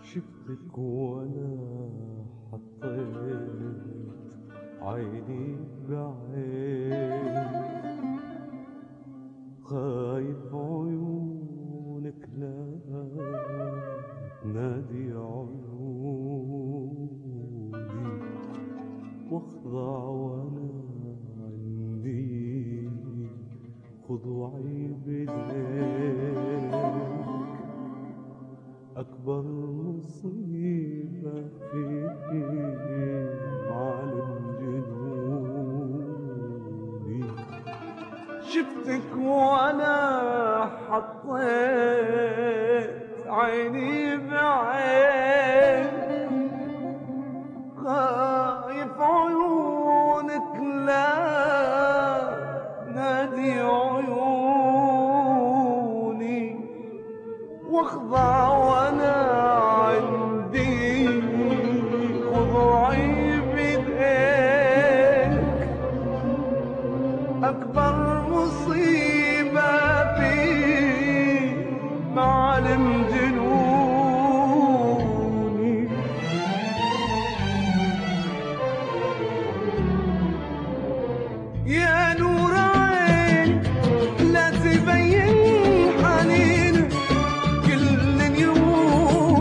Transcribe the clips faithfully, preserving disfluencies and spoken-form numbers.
شفتك وانا حطيت عيني بعين، خايف عيونك لا تنادي عيوني، واخضع وانا عندي خضوعي بديك. أكبر مصيبة فيكي معلم جنوني، شفتك وأنا حطيت عيني بعين، خايف عيونك لا نادي عيوني، واخضع وانا عندي خضوعي بايديك. اكبر مصيبه في معلم جنوني، يا نور عين لا تبين حنين، كل يوم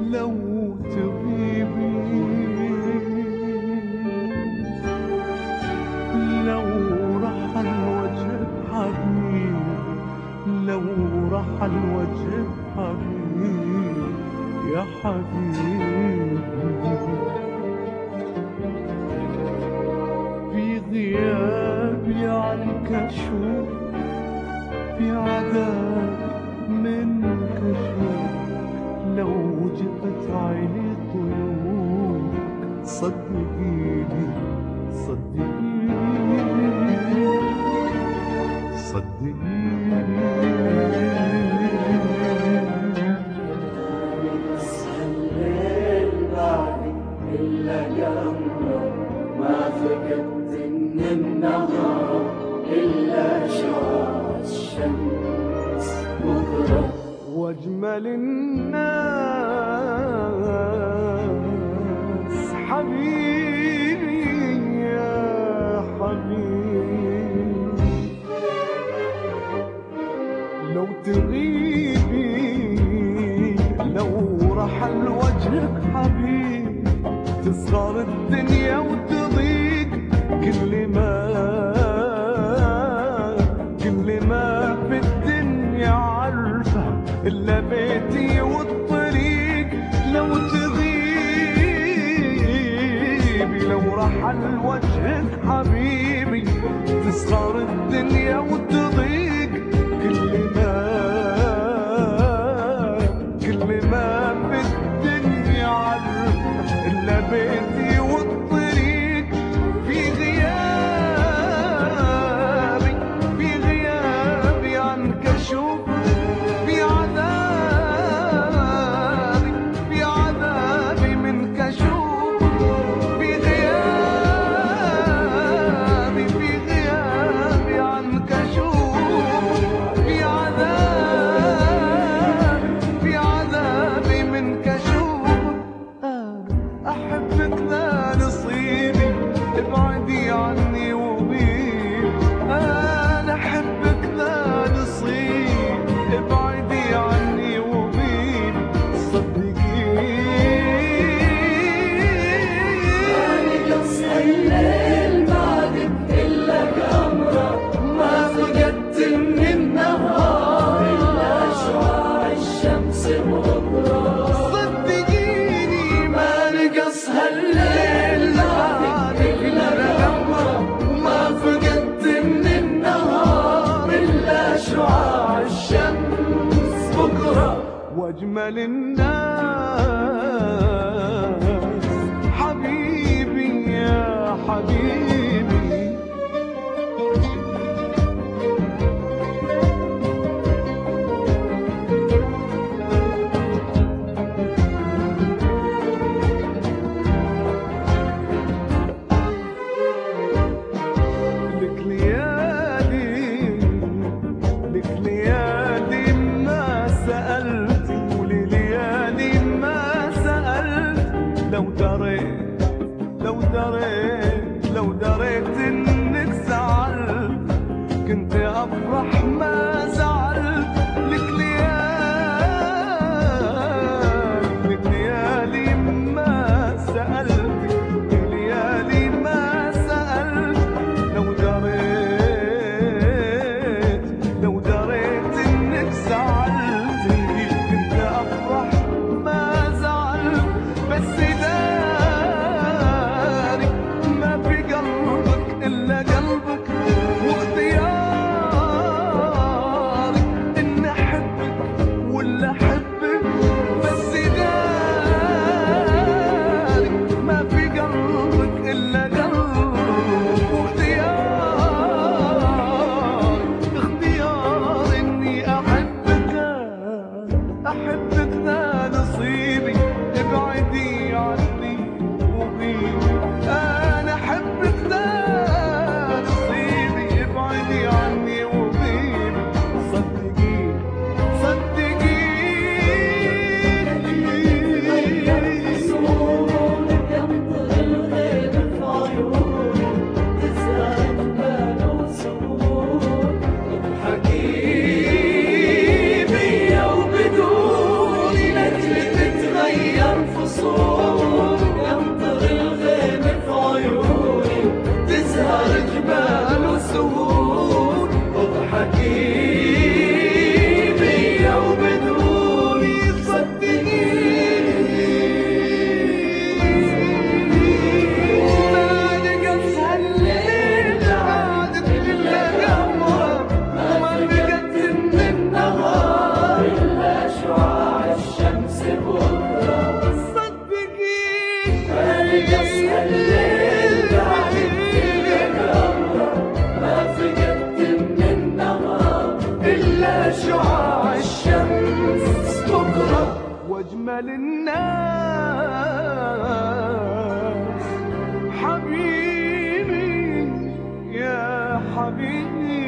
لو تغيبي لو رحل وجهك حبيبي لو رحل وجهك حبيبي يا حبيبي في غيابي عنك أشوف في عذاب منك أشوف لو جفت عيني طيوك صدقيني صدقيني صدقيني الليل بعدك إلا جمرة ما فقدت من النهار إلا شعاع الشمس بكرة واجمل الناس حبيبي يا حبيبي لو تغيبي لو رحل وجهك حبيبي تصغر الدنيا وتضيق كل ما كل ما في الدنيا عارفه إلا بيتي والطريق لو تغيبي لو رحل وجهك حبيبي تصغر الدنيا وتضيق كل ما كل ما في الدنيا عارفة إلا بيتي والطريق في غيابي في غيابي عنك أشوف في عذابي في عذابي منك أشوف في غيابي في غيابي عنك أشوف في عذابي في عذابي منك أشوف أنا أحبك لا نصيبي ابعدي عني وبيبي أنا أحبك لا نصيبي ابعدي عني وبيبي صدقيني قصة الليل بعدك إلا جمرة ما فقدت من النهار إلا شعاع الشمس بكرة صدقيني ما نقص هالليل بعدك إلا جمرة ما فقدت من النهار إلا شعاع الشمس بكرة واجمل الناس حبيبي يا حبيبي لك ليالي لك ليالي ما سألت ولليالي ما سألت لو دريت لو دريت لو دريت انك زعلت كنت افرح ما زعلت لك ليالي لك ليالي ما سألت ليالي ما سألت لو دريت لو دريت انك زعلت كنت افرح ما زعلت بس داري ما في قلبك الا قلبك واختياري للناس حبيبي يا حبيبي.